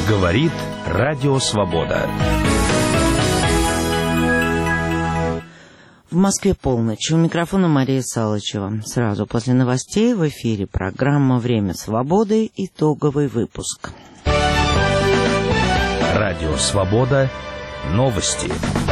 Говорит Радио Свобода. В Москве полночь. У микрофона Мария Салычева. Сразу после новостей в эфире программа «Время свободы». Итоговый выпуск. Радио Свобода. Новости.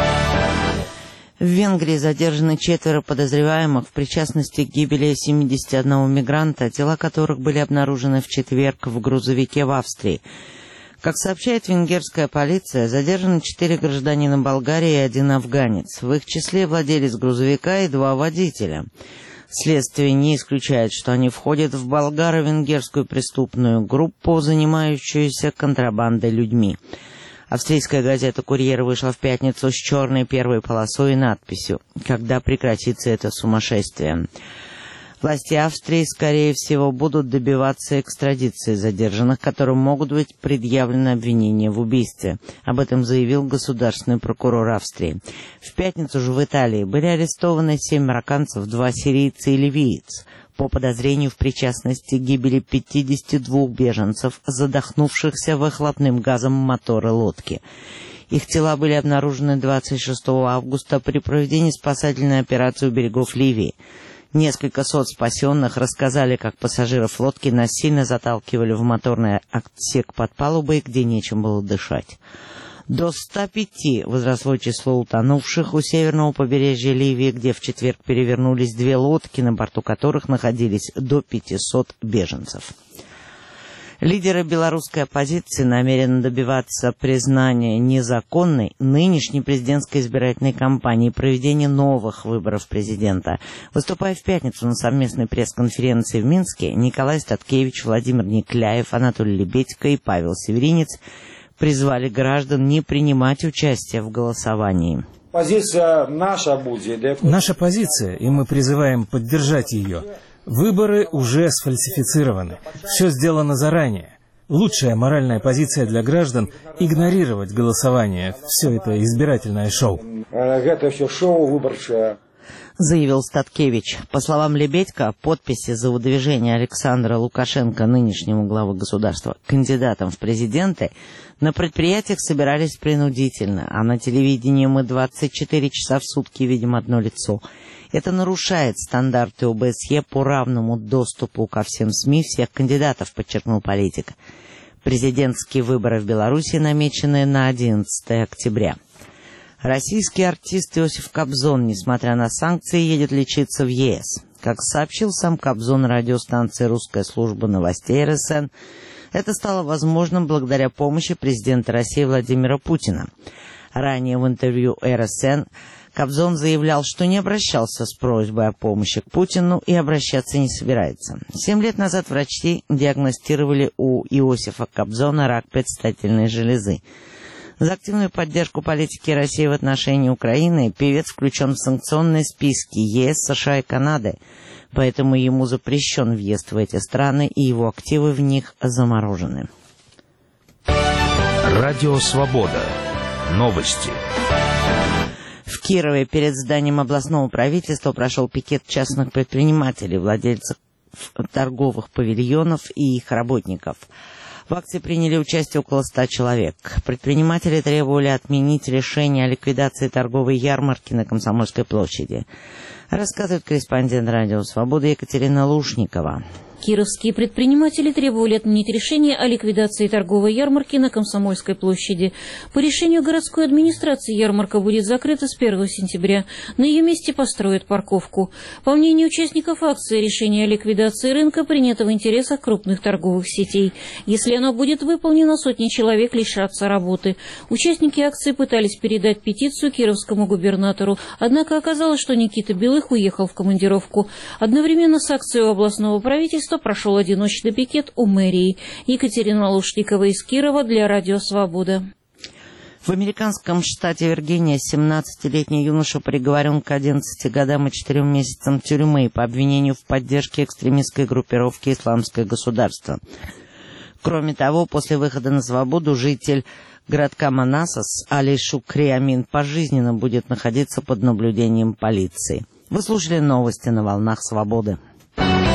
В Венгрии задержаны 4 подозреваемых в причастности к гибели 71 мигранта, тела которых были обнаружены в четверг в грузовике в Австрии. Как сообщает венгерская полиция, задержаны 4 гражданина Болгарии и 1 афганец. В их числе владелец грузовика и 2 водителя. Следствие не исключает, что они входят в болгаро-венгерскую преступную группу, занимающуюся контрабандой людьми. Австрийская газета «Курьер» вышла в пятницу с черной первой полосой и надписью «Когда прекратится это сумасшествие?». Власти Австрии, скорее всего, будут добиваться экстрадиции задержанных, которым могут быть предъявлены обвинения в убийстве. Об этом заявил государственный прокурор Австрии. В пятницу же в Италии были арестованы 7 марокканцев, 2 сирийца и ливиец по подозрению в причастности к гибели 52 беженцев, задохнувшихся выхлопным газом мотора лодки. Их тела были обнаружены 26 августа при проведении спасательной операции у берегов Ливии. Несколько сот спасенных рассказали, как пассажиров лодки насильно заталкивали в моторный отсек под палубой, где нечем было дышать. До 105 возросло число утонувших у северного побережья Ливии, где в четверг перевернулись 2 лодки, на борту которых находились до 500 беженцев. Лидеры белорусской оппозиции намерены добиваться признания незаконной нынешней президентской избирательной кампании и проведения новых выборов президента. Выступая в пятницу на совместной пресс-конференции в Минске, Николай Статкевич, Владимир Никляев, Анатолий Лебедько и Павел Северинец призвали граждан не принимать участие в голосовании. Наша позиция, и мы призываем поддержать ее. Выборы уже сфальсифицированы. Все сделано заранее. Лучшая моральная позиция для граждан — игнорировать голосование. Все это избирательное шоу. Это все шоу выборчее, заявил Статкевич. По словам Лебедько, подписи за выдвижение Александра Лукашенко, нынешнего главы государства, кандидатом в президенты, на предприятиях собирались принудительно, а на телевидении мы 24 часа в сутки видим одно лицо. Это нарушает стандарты ОБСЕ по равному доступу ко всем СМИ всех кандидатов, подчеркнул политик. Президентские выборы в Беларуси намечены на 11 октября. Российский артист Иосиф Кобзон, несмотря на санкции, едет лечиться в ЕС. Как сообщил сам Кобзон радиостанции «Русская служба новостей» РСН, это стало возможным благодаря помощи президента России Владимира Путина. Ранее в интервью РСН Кобзон заявлял, что не обращался с просьбой о помощи к Путину и обращаться не собирается. 7 лет назад врачи диагностировали у Иосифа Кобзона рак предстательной железы. За активную поддержку политики России в отношении Украины певец включен в санкционные списки ЕС, США и Канады, поэтому ему запрещен въезд в эти страны, и его активы в них заморожены. Радио Свобода. Новости. В Кирове перед зданием областного правительства прошел пикет частных предпринимателей, владельцев торговых павильонов и их работников. В акции приняли участие около 100 человек. Предприниматели требовали отменить решение о ликвидации торговой ярмарки на Комсомольской площади. Рассказывает корреспондент Радио Свобода Екатерина Лушникова. Кировские предприниматели требовали отменить решение о ликвидации торговой ярмарки на Комсомольской площади. По решению городской администрации ярмарка будет закрыта с 1 сентября. На ее месте построят парковку. По мнению участников акции, решение о ликвидации рынка принято в интересах крупных торговых сетей. Если оно будет выполнено, сотни человек лишатся работы. Участники акции пытались передать петицию кировскому губернатору, однако оказалось, что Никита Белых уехал в командировку. Одновременно с акцией у областного правительства прошел одиночный пикет у мэрии. Екатерина Лушникова из Кирова для Радио Свобода. В американском штате Виргиния 17-летний юноша приговорен к 11 годам и 4 месяцам тюрьмы по обвинению в поддержке экстремистской группировки «Исламское государство». Кроме того, после выхода на свободу житель городка Манасас Али Шукри Амин пожизненно будет находиться под наблюдением полиции. Вы слушали новости на волнах Свободы.